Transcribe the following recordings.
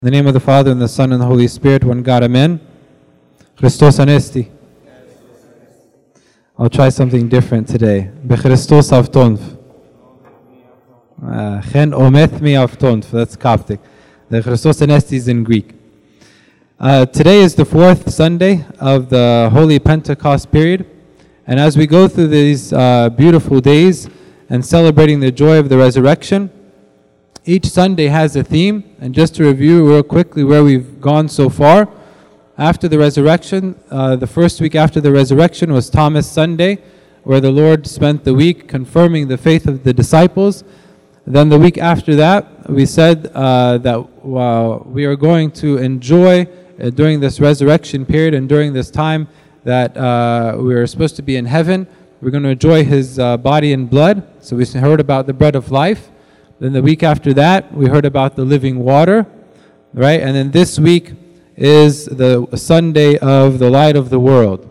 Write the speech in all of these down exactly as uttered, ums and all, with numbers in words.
In the name of the Father, and the Son, and the Holy Spirit, one God, Amen. Christos Anesti. I'll try something different today. Bechristos avtonv. Chen ometh mi avtonv. That's Coptic. The Christos Anesti is in Greek. Uh, today is the fourth Sunday of the Holy Pentecost period. And as we go through these uh, beautiful days and celebrating the joy of the resurrection, each Sunday has a theme. And just to review real quickly where we've gone so far, after the resurrection, uh, the first week after the resurrection was Thomas Sunday, where the Lord spent the week confirming the faith of the disciples. Then the week after that, we said uh, that uh, we are going to enjoy uh, during this resurrection period and during this time that uh, we are supposed to be in heaven. We're going to enjoy His uh, body and blood. So we heard about the bread of life. Then the week after that, we heard about the living water, right? And then this week is the Sunday of the light of the world.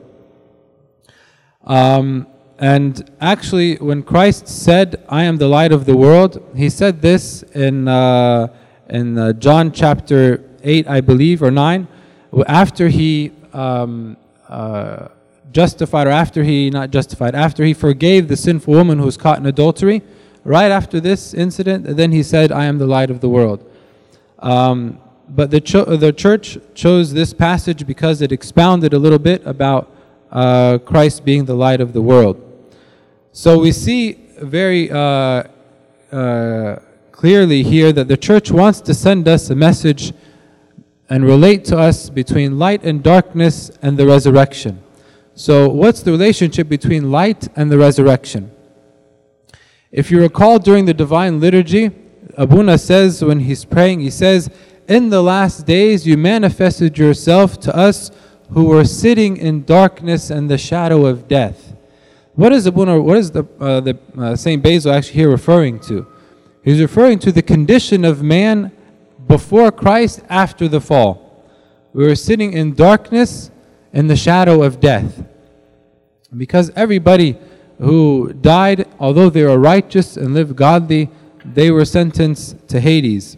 Um, and actually, when Christ said, "I am the light of the world," He said this in uh, in uh, John chapter eight, I believe, or nine, after He um, uh, justified, or after He, not justified, after He forgave the sinful woman who was caught in adultery. Right after this incident, then He said, "I am the light of the world." Um, but the, cho- the church chose this passage because it expounded a little bit about uh, Christ being the light of the world. So we see very uh, uh, clearly here that the church wants to send us a message and relate to us between light and darkness and the resurrection. So what's the relationship between light and the resurrection? If you recall, during the Divine Liturgy, Abuna says when he's praying, he says, "In the last days you manifested yourself to us who were sitting in darkness and the shadow of death." What is Abuna, what is the, uh, the uh, Saint Basil actually here referring to? He's referring to the condition of man before Christ after the fall. We were sitting in darkness and the shadow of death. Because everybody who died, although they were righteous and lived godly, they were sentenced to Hades.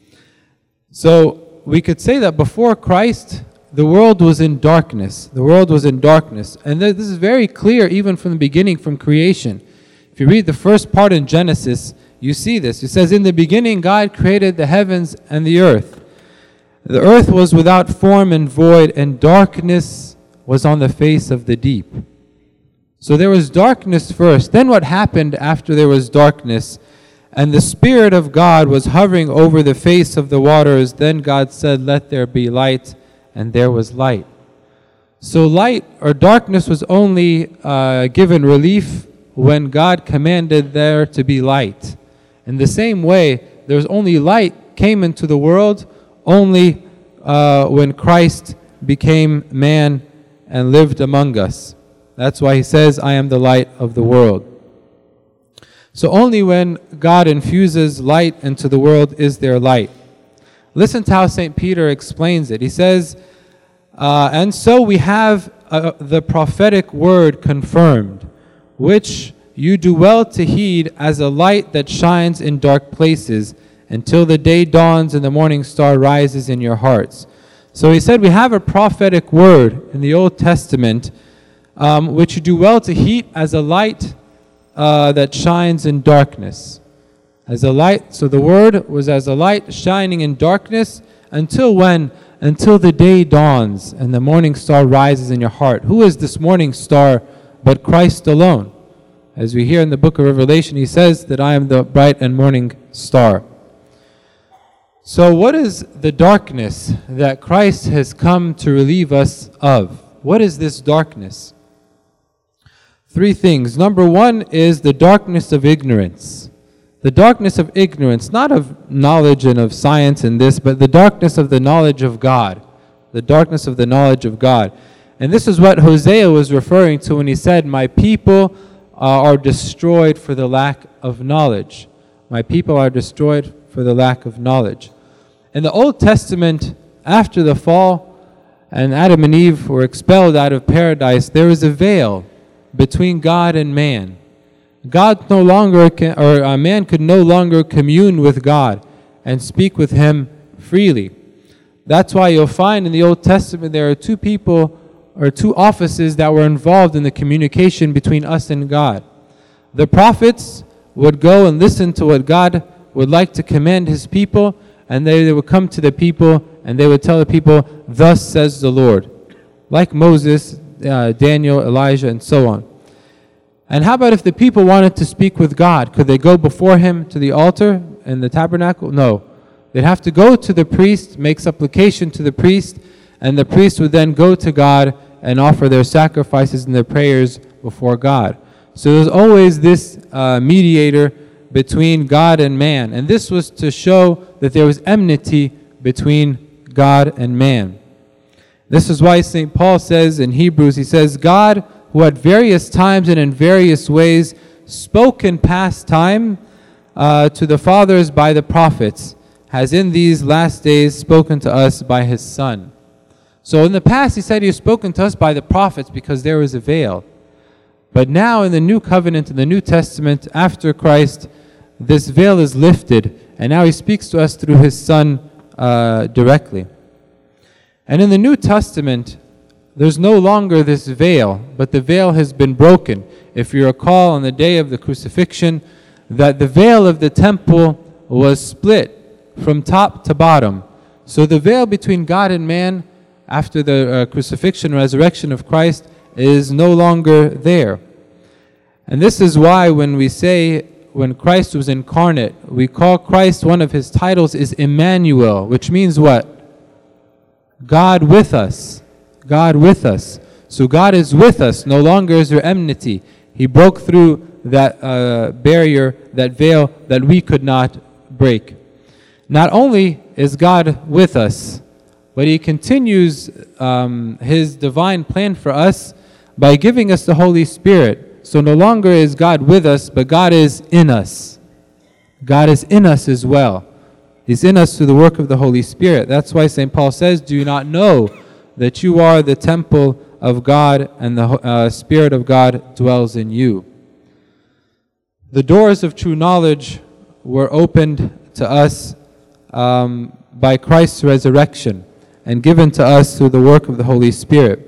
So we could say that before Christ, the world was in darkness. The world was in darkness. And this is very clear even from the beginning, from creation. If you read the first part in Genesis, you see this. It says, "In the beginning God created the heavens and the earth. The earth was without form and void, and darkness was on the face of the deep." So there was darkness first. Then what happened after there was darkness? And the Spirit of God was hovering over the face of the waters. Then God said, "Let there be light," and there was light. So light or darkness was only uh, given relief when God commanded there to be light. In the same way, there was only light came into the world only uh, when Christ became man and lived among us. That's why He says, "I am the light of the world." So only when God infuses light into the world is there light. Listen to how Saint Peter explains it. He says, uh, "And so we have uh, the prophetic word confirmed, which you do well to heed as a light that shines in dark places until the day dawns and the morning star rises in your hearts." So he said we have a prophetic word in the Old Testament Um, which you do well to heat as a light uh, that shines in darkness. As a light, so the word was as a light shining in darkness until when? Until the day dawns and the morning star rises in your heart. Who is this morning star but Christ alone? As we hear in the book of Revelation, He says that I am the bright and morning star. So what is the darkness that Christ has come to relieve us of? What is this darkness? Three things. Number one is the darkness of ignorance. The darkness of ignorance, not of knowledge and of science and this, but the darkness of the knowledge of God. The darkness of the knowledge of God. And this is what Hosea was referring to when he said, "My people uh, are destroyed for the lack of knowledge." My people are destroyed for the lack of knowledge. In the Old Testament, after the fall, and Adam and Eve were expelled out of paradise, there was a veil between God and man. God no longer, can, or a man could no longer commune with God and speak with Him freely. That's why you'll find in the Old Testament there are two people or two offices that were involved in the communication between us and God. The prophets would go and listen to what God would like to command His people, and they, they would come to the people and they would tell the people, "Thus says the Lord." Like Moses, uh, Daniel, Elijah, and so on. And how about if the people wanted to speak with God? Could they go before Him to the altar in the tabernacle? No. They'd have to go to the priest, make supplication to the priest, and the priest would then go to God and offer their sacrifices and their prayers before God. So there's always this uh, mediator between God and man. And this was to show that there was enmity between God and man. This is why Saint Paul says in Hebrews, he says, "God, who at various times and in various ways spoke in past time uh, to the fathers by the prophets, has in these last days spoken to us by His Son." So in the past, he said He has spoken to us by the prophets because there was a veil. But now in the New Covenant, in the New Testament, after Christ, this veil is lifted, and now He speaks to us through His Son uh, directly. And in the New Testament, there's no longer this veil, but the veil has been broken. If you recall on the day of the crucifixion, that the veil of the temple was split from top to bottom. So the veil between God and man after the uh, crucifixion, resurrection of Christ is no longer there. And this is why when we say, when Christ was incarnate, we call Christ, one of His titles is Emmanuel, which means what? God with us. God with us. So God is with us. No longer is there enmity. He broke through that uh, barrier, that veil that we could not break. Not only is God with us, but He continues um, His divine plan for us by giving us the Holy Spirit. So no longer is God with us, but God is in us. God is in us as well. He's in us through the work of the Holy Spirit. That's why Saint Paul says, "Do you not know that you are the temple of God and the uh, Spirit of God dwells in you?" The doors of true knowledge were opened to us um, by Christ's resurrection and given to us through the work of the Holy Spirit.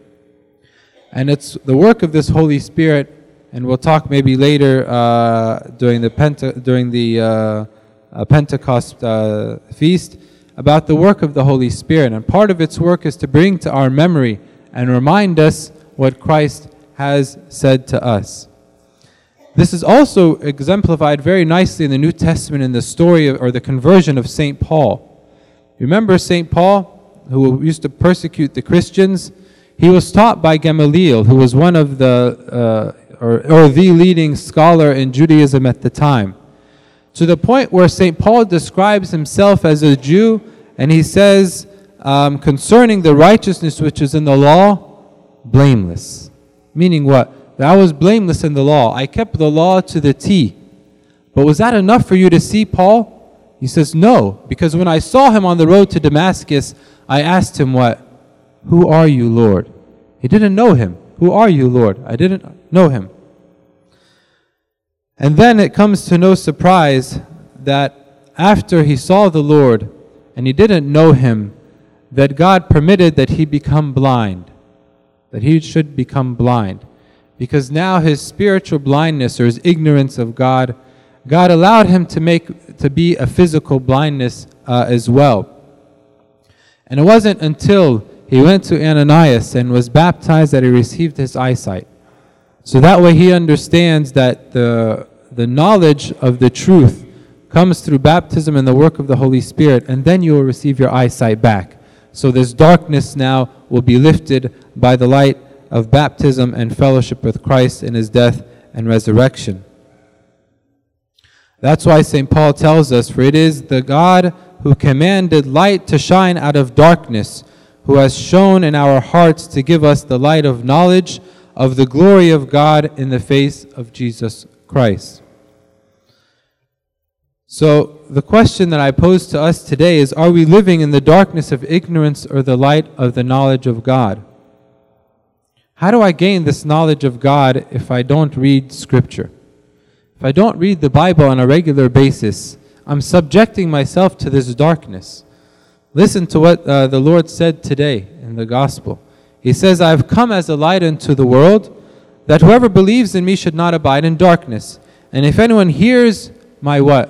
And it's the work of this Holy Spirit, and we'll talk maybe later uh, during the Pente- during the uh, uh, Pentecost uh, feast, about the work of the Holy Spirit. And part of its work is to bring to our memory and remind us what Christ has said to us. This is also exemplified very nicely in the New Testament in the story of, or the conversion of Saint Paul. Remember Saint Paul, who used to persecute the Christians? He was taught by Gamaliel, who was one of the, uh, or, or the leading scholar in Judaism at the time. To the point where Saint Paul describes himself as a Jew, and he says, um, concerning the righteousness which is in the law, blameless. Meaning what? That I was blameless in the law. I kept the law to the T. But was that enough for you to see Paul? He says, no, because when I saw him on the road to Damascus, I asked him what? Who are you, Lord? He didn't know him. Who are you, Lord? I didn't know him. And then it comes to no surprise that after he saw the Lord and he didn't know him, that God permitted that he become blind, that he should become blind. Because now his spiritual blindness or his ignorance of God, God allowed him to make to be a physical blindness uh, as well. And it wasn't until he went to Ananias and was baptized that he received his eyesight. So that way he understands that the, the knowledge of the truth comes through baptism and the work of the Holy Spirit, and then you will receive your eyesight back. So this darkness now will be lifted by the light of baptism and fellowship with Christ in His death and resurrection. That's why Saint Paul tells us, for it is the God who commanded light to shine out of darkness, who has shone in our hearts to give us the light of knowledge of the glory of God in the face of Jesus Christ. So the question that I pose to us today is, are we living in the darkness of ignorance or the light of the knowledge of God? How do I gain this knowledge of God if I don't read Scripture? If I don't read the Bible on a regular basis, I'm subjecting myself to this darkness. Listen to what uh, the Lord said today in the gospel. He says, I have come as a light into the world, that whoever believes in me should not abide in darkness. And if anyone hears my what?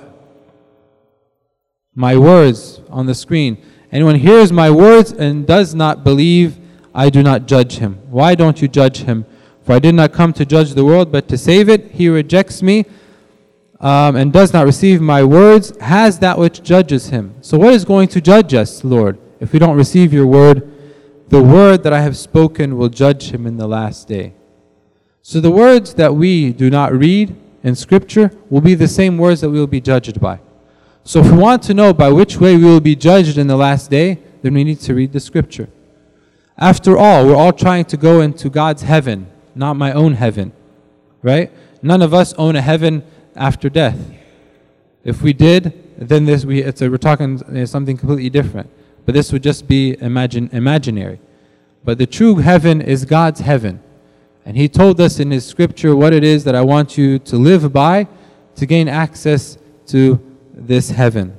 My words on the screen. Anyone hears my words and does not believe, I do not judge him. Why don't you judge him? For I did not come to judge the world, but to save it. He rejects me um, and does not receive my words, has that which judges him. So what is going to judge us, Lord, if we don't receive your word? The word that I have spoken will judge him in the last day. So the words that we do not read in Scripture will be the same words that we will be judged by. So if we want to know by which way we will be judged in the last day, then we need to read the Scripture. After all, we're all trying to go into God's heaven, not my own heaven, right? None of us own a heaven after death. If we did, then this we it's a, we're talking you know, something completely different. But this would just be imagine imaginary. But the true heaven is God's heaven. And He told us in His Scripture what it is that I want you to live by to gain access to this heaven.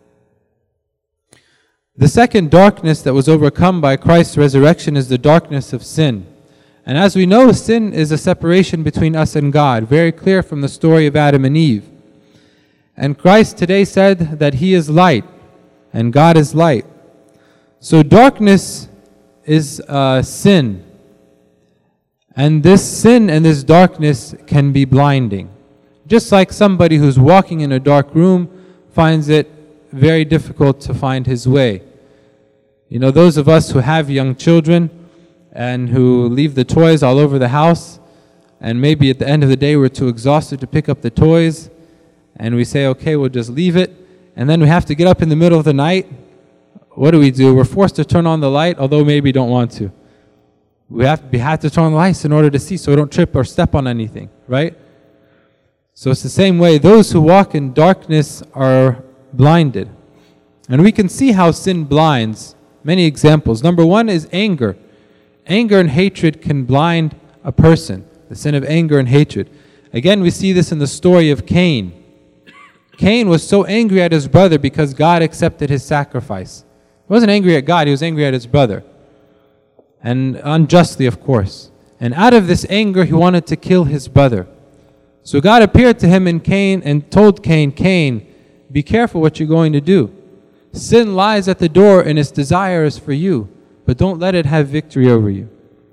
The second darkness that was overcome by Christ's resurrection is the darkness of sin. And as we know, sin is a separation between us and God, very clear from the story of Adam and Eve. And Christ today said that He is light and God is light. So darkness is uh, sin. And this sin and this darkness can be blinding. Just like somebody who's walking in a dark room finds it very difficult to find his way. You know, those of us who have young children and who leave the toys all over the house, and maybe at the end of the day we're too exhausted to pick up the toys, and we say, okay, we'll just leave it, and then we have to get up in the middle of the night. What do we do? We're forced to turn on the light, although maybe don't want to. We have, we have to turn on the lights in order to see so we don't trip or step on anything, right? So it's the same way. Those who walk in darkness are blinded. And we can see how sin blinds. Many examples. Number one is anger. Anger and hatred can blind a person. The sin of anger and hatred. Again, we see this in the story of Cain. Cain was so angry at his brother because God accepted his sacrifice. He wasn't angry at God, he was angry at his brother. And unjustly, of course. And out of this anger, he wanted to kill his brother. So God appeared to him in Cain and told Cain, Cain, be careful what you're going to do. Sin lies at the door and its desire is for you, but don't let it have victory over you.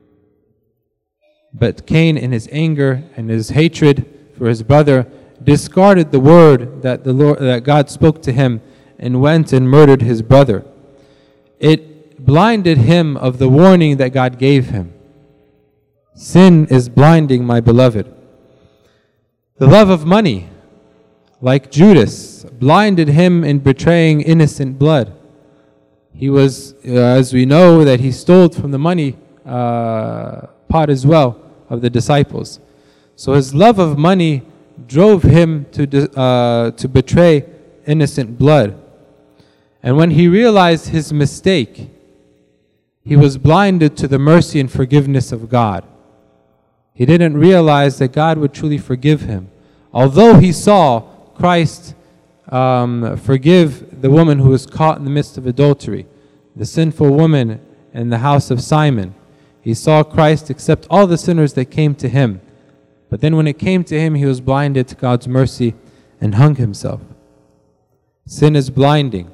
But Cain, in his anger and his hatred for his brother, discarded the word that the Lord, that God spoke to him, and went and murdered his brother. It blinded him of the warning that God gave him. Sin is blinding, my beloved. The love of money, like Judas, blinded him in betraying innocent blood. He was, uh, as we know, that he stole from the money uh, pot as well of the disciples. So his love of money drove him to, uh, to betray innocent blood. And when he realized his mistake, he was blinded to the mercy and forgiveness of God. He didn't realize that God would truly forgive him. Although he saw Christ um, forgive the woman who was caught in the midst of adultery, the sinful woman in the house of Simon, he saw Christ accept all the sinners that came to him. But then when it came to him, he was blinded to God's mercy and hung himself. Sin is blinding.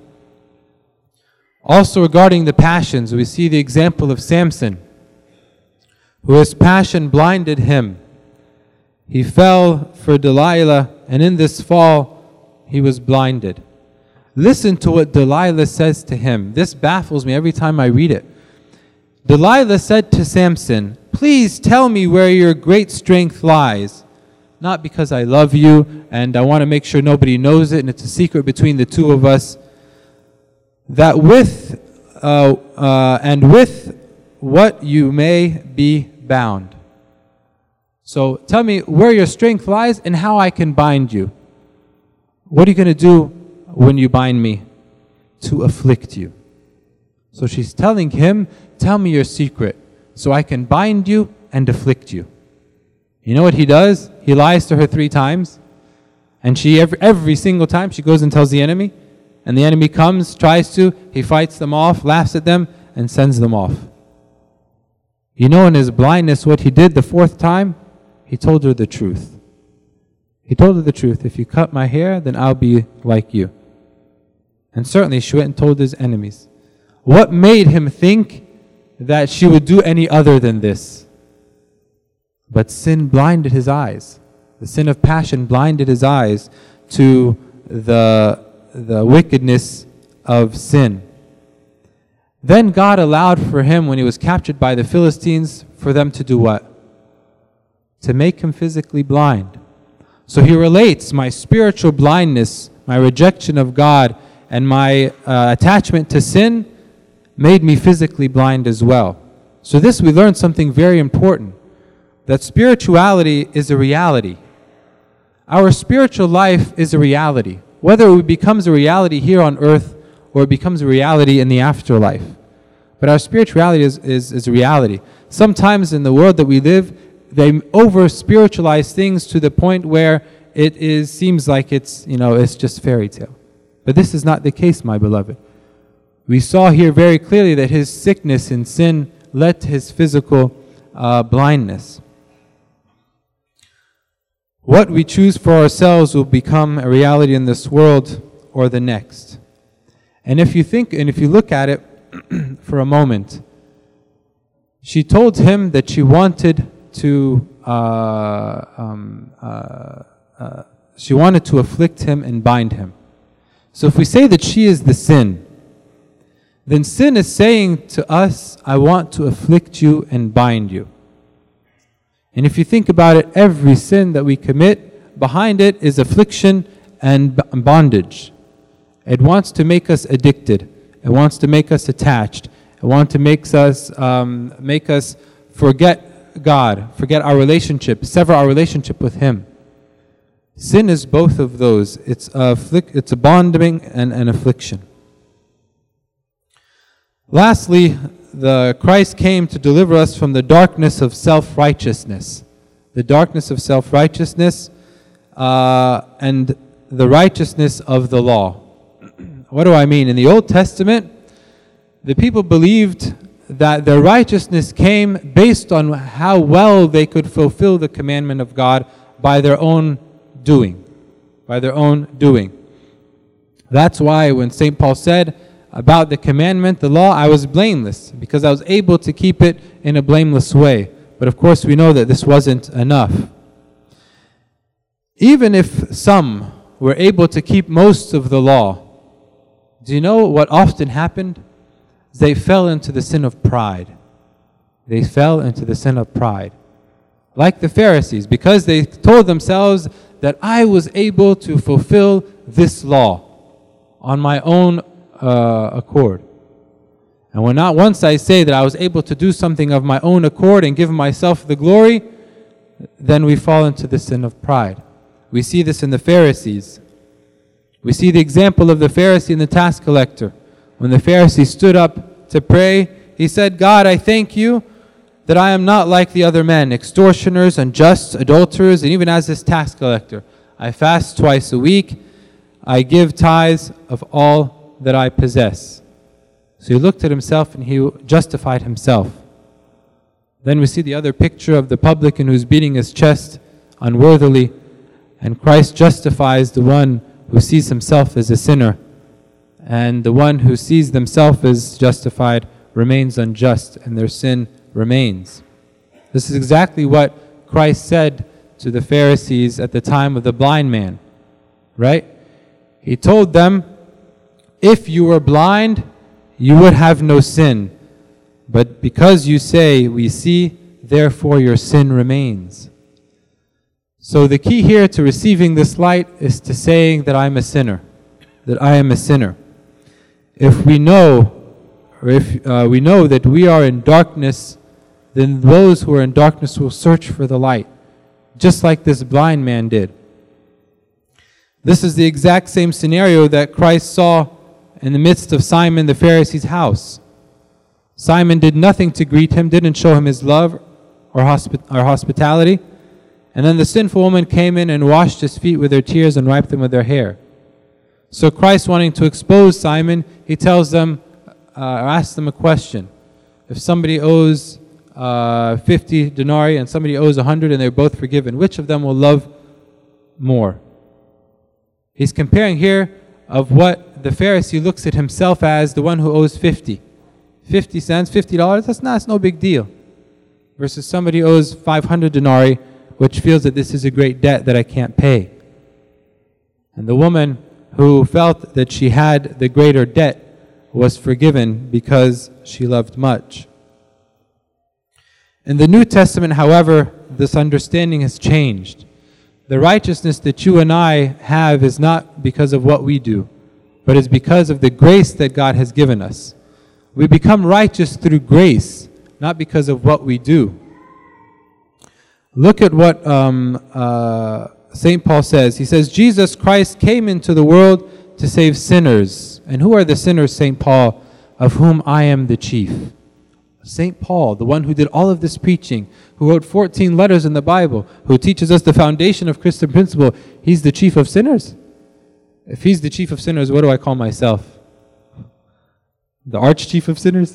Also regarding the passions, we see the example of Samson, who his passion blinded him. He fell for Delilah, and in this fall, he was blinded. Listen to what Delilah says to him. This baffles me every time I read it. Delilah said to Samson, please tell me where your great strength lies. Not because I love you, and I want to make sure nobody knows it, and it's a secret between the two of us. That with uh, uh, and with what you may be bound. So tell me where your strength lies and how I can bind you. What are you going to do when you bind me? To afflict you. So she's telling him, tell me your secret so I can bind you and afflict you. You know what he does? He lies to her three times, and she every, every single time she goes and tells the enemy, And the enemy comes, tries to, he fights them off, laughs at them, and sends them off. You know, in his blindness, what he did the fourth time? He told her the truth. He told her the truth. If you cut my hair, then I'll be like you. And certainly she went and told his enemies. What made him think that she would do any other than this? But sin blinded his eyes. The sin of passion blinded his eyes to the, the wickedness of sin. Then God allowed for him, when he was captured by the Philistines, for them to do what? To make him physically blind. So he relates my spiritual blindness, my rejection of God, and my uh, attachment to sin made me physically blind as well. So this, we learned something very important, that spirituality is a reality. Our spiritual life is a reality, whether it becomes a reality here on earth or it becomes a reality in the afterlife. But our spirituality is, is, is a reality. Sometimes in the world that we live, they over-spiritualize things to the point where it is seems like it's, you know, it's just fairy tale. But this is not the case, my beloved. We saw here very clearly that his sickness in sin led to his physical uh, blindness. What we choose for ourselves will become a reality in this world or the next. And if you think, and if you look at it for a moment, she told him that she wanted to, uh, um, uh, uh, she wanted to afflict him and bind him. So if we say that she is the sin, then sin is saying to us, I want to afflict you and bind you. And if you think about it, every sin that we commit, behind it is affliction and bondage. It wants to make us addicted. It wants to make us attached. It wants to make us, um, make us forget God, forget our relationship, sever our relationship with Him. Sin is both of those. It's a, afflic- it's a bonding and an affliction. Lastly, the Christ came to deliver us from the darkness of self-righteousness. The darkness of self-righteousness uh, and the righteousness of the law. What do I mean? In the Old Testament, the people believed that their righteousness came based on how well they could fulfill the commandment of God by their own doing. By their own doing. That's why when Saint Paul said about the commandment, the law, I was blameless because I was able to keep it in a blameless way. But of course we know that this wasn't enough. Even if some were able to keep most of the law, do you know what often happened? They fell into the sin of pride. They fell into the sin of pride. Like the Pharisees, because they told themselves that I was able to fulfill this law on my own uh, accord. And when not once I say that I was able to do something of my own accord and give myself the glory, then we fall into the sin of pride. We see this in the Pharisees. We see the example of the Pharisee and the tax collector. When the Pharisee stood up to pray, he said, God, I thank you that I am not like the other men, extortioners, unjust, adulterers, and even as this tax collector. I fast twice a week. I give tithes of all that I possess. So he looked at himself and he justified himself. Then we see the other picture of the publican who's beating his chest unworthily, and Christ justifies the one who sees himself as a sinner, and the one who sees themselves as justified remains unjust, and their sin remains. This is exactly what Christ said to the Pharisees at the time of the blind man, right? He told them, if you were blind, you would have no sin. But because you say, we see, therefore your sin remains. So the key here to receiving this light is to saying that I'm a sinner, that I am a sinner. If we know, or if uh, we know that we are in darkness, then those who are in darkness will search for the light, just like this blind man did. This is the exact same scenario that Christ saw in the midst of Simon the Pharisee's house. Simon did nothing to greet him, didn't show him his love or, hospi- or hospitality. And then the sinful woman came in and washed his feet with her tears and wiped them with her hair. So Christ, wanting to expose Simon, he tells them, uh, or asks them a question. If somebody owes uh, fifty denarii and somebody owes one hundred and they're both forgiven, which of them will love more? He's comparing here of what the Pharisee looks at himself as the one who owes fifty. fifty cents, fifty dollars, that's, not, that's no big deal. Versus somebody who owes five hundred denarii, which feels that this is a great debt that I can't pay. And the woman who felt that she had the greater debt was forgiven because she loved much. In the New Testament, however, this understanding has changed. The righteousness that you and I have is not because of what we do, but is because of the grace that God has given us. We become righteous through grace, not because of what we do. Look at what um, uh, Saint Paul says. He says, Jesus Christ came into the world to save sinners. And who are the sinners, Saint Paul, of whom I am the chief? Saint Paul, the one who did all of this preaching, who wrote fourteen letters in the Bible, who teaches us the foundation of Christian principle, he's the chief of sinners. If he's the chief of sinners, what do I call myself? The arch-chief of sinners?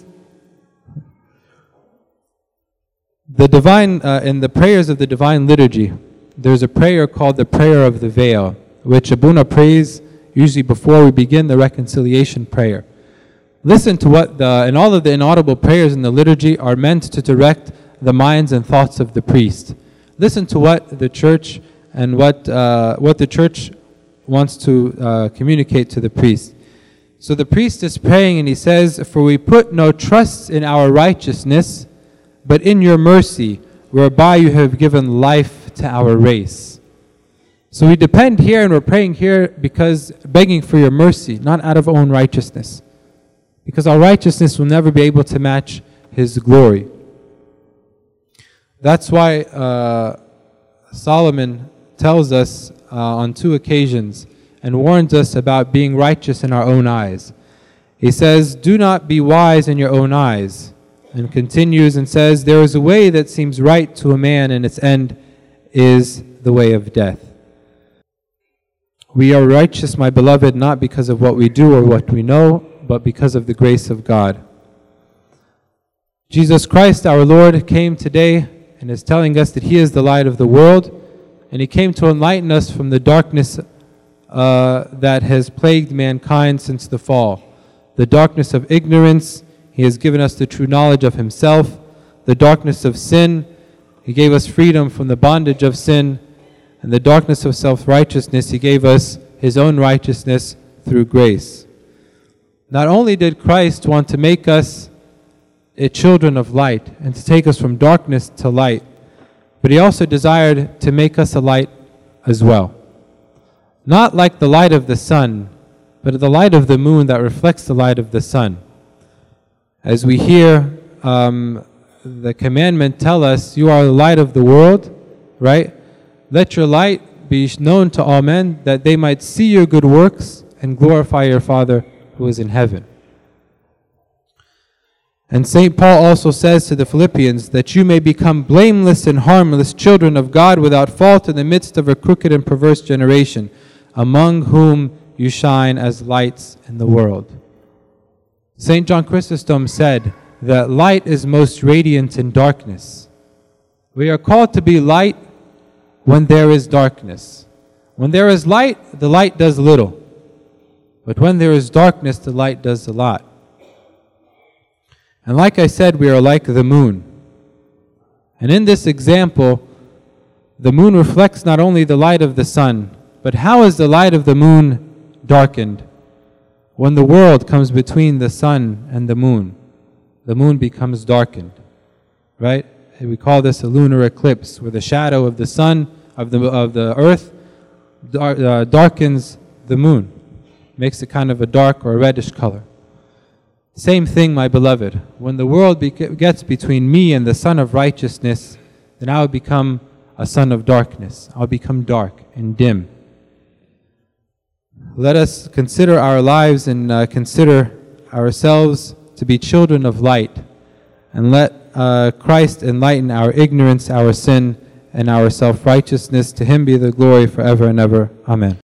The divine, uh, in the prayers of the divine liturgy, there's a prayer called the prayer of the veil, which Abuna prays usually before we begin the reconciliation prayer. Listen to what the, and all of the inaudible prayers in the liturgy are meant to direct the minds and thoughts of the priest. Listen to what the church and what uh, what the church wants to uh, communicate to the priest. So the priest is praying and he says, "For we put no trust in our righteousness, but in your mercy, whereby you have given life to our race." So we depend here and we're praying here because begging for your mercy, not out of our own righteousness. Because our righteousness will never be able to match His glory. That's why uh, Solomon tells us uh, on two occasions and warns us about being righteous in our own eyes. He says, "Do not be wise in your own eyes." And continues and says, "There is a way that seems right to a man, and its end is the way of death." We are righteous, my beloved, not because of what we do or what we know, but because of the grace of God. Jesus Christ, our Lord, came today and is telling us that He is the light of the world, and He came to enlighten us from the darkness uh, that has plagued mankind since the fall. The darkness of ignorance. He has given us the true knowledge of Himself. The darkness of sin. He gave us freedom from the bondage of sin. And the darkness of self-righteousness, He gave us His own righteousness through grace. Not only did Christ want to make us a children of light and to take us from darkness to light, but He also desired to make us a light as well. Not like the light of the sun, but the light of the moon that reflects the light of the sun. As we hear um, the commandment tell us, "You are the light of the world," right? "Let your light be known to all men, that they might see your good works and glorify your Father who is in heaven." And Saint Paul also says to the Philippians that you may become blameless and harmless children of God without fault in the midst of a crooked and perverse generation, among whom you shine as lights in the world. Saint John Chrysostom said that light is most radiant in darkness. We are called to be light when there is darkness. When there is light, the light does little. But when there is darkness, the light does a lot. And like I said, we are like the moon. And in this example, the moon reflects not only the light of the sun, but how is the light of the moon darkened? When the world comes between the sun and the moon, the moon becomes darkened, right? We call this a lunar eclipse, where the shadow of the sun, of the, of the earth, dar- uh, darkens the moon. Makes it kind of a dark or a reddish color. Same thing, my beloved. When the world be- gets between me and the sun of righteousness, then I will become a son of darkness. I'll become dark and dim. Let us consider our lives and uh, consider ourselves to be children of light. And let uh, Christ enlighten our ignorance, our sin, and our self-righteousness. To Him be the glory forever and ever. Amen.